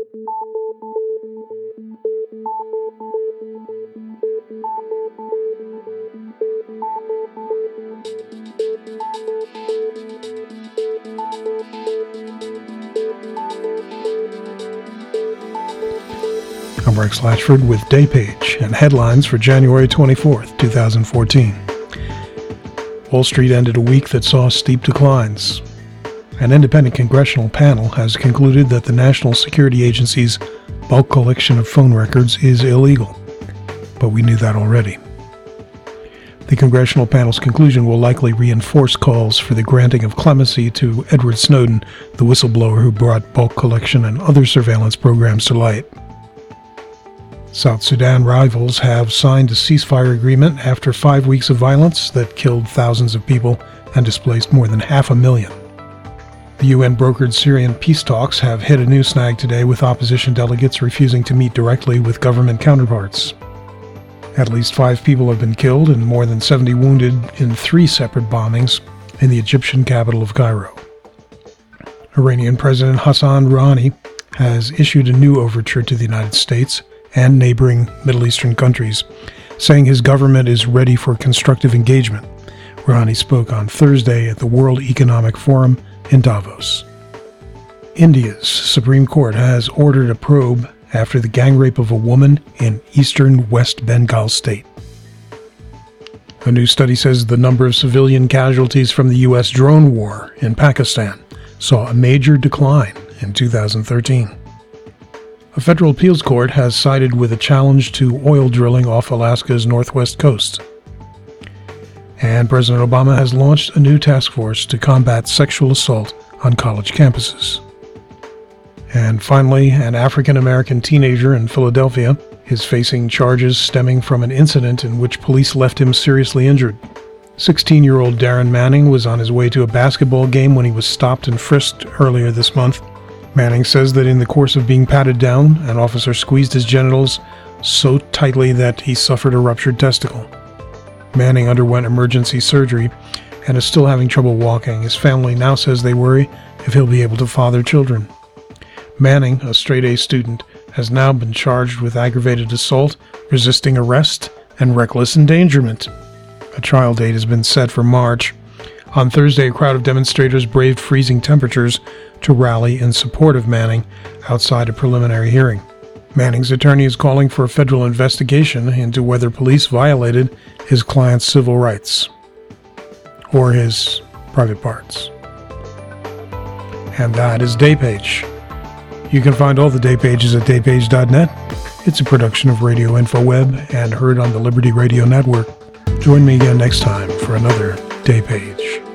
I'm Rex Latchford with Day Page and headlines for January 24th, 2014. Wall Street ended a week that saw steep declines. An independent congressional panel has concluded that the National Security Agency's bulk collection of phone records is illegal, but we knew that already. The congressional panel's conclusion will likely reinforce calls for the granting of clemency to Edward Snowden, the whistleblower who brought bulk collection and other surveillance programs to light. South Sudan rivals have signed a ceasefire agreement after 5 weeks of violence that killed thousands of people and displaced more than 500,000. The UN-brokered Syrian peace talks have hit a new snag today, with opposition delegates refusing to meet directly with government counterparts. At least 5 people have been killed and more than 70 wounded in 3 separate bombings in the Egyptian capital of Cairo. Iranian President Hassan Rouhani has issued a new overture to the United States and neighboring Middle Eastern countries, saying his government is ready for constructive engagement. Rouhani spoke on Thursday at the World Economic Forum in Davos. India's Supreme Court has ordered a probe after the gang rape of a woman in eastern West Bengal state. A new study says the number of civilian casualties from the U.S. drone war in Pakistan saw a major decline in 2013. A federal appeals court has sided with a challenge to oil drilling off Alaska's northwest coast. And President Obama has launched a new task force to combat sexual assault on college campuses. And finally, an African-American teenager in Philadelphia is facing charges stemming from an incident in which police left him seriously injured. 16-year-old Darren Manning was on his way to a basketball game when he was stopped and frisked earlier this month. Manning says that in the course of being patted down, an officer squeezed his genitals so tightly that he suffered a ruptured testicle. Manning underwent emergency surgery and is still having trouble walking. His family now says they worry if he'll be able to father children. Manning, a straight-A student, has now been charged with aggravated assault, resisting arrest, and reckless endangerment. A trial date has been set for March. On Thursday, a crowd of demonstrators braved freezing temperatures to rally in support of Manning outside a preliminary hearing. Manning's attorney is calling for a federal investigation into whether police violated his client's civil rights or his private parts. And that is Day Page. You can find all the Day Pages at daypage.net. It's a production of Radio InfoWeb and heard on the Liberty Radio Network. Join me again next time for another Day Page.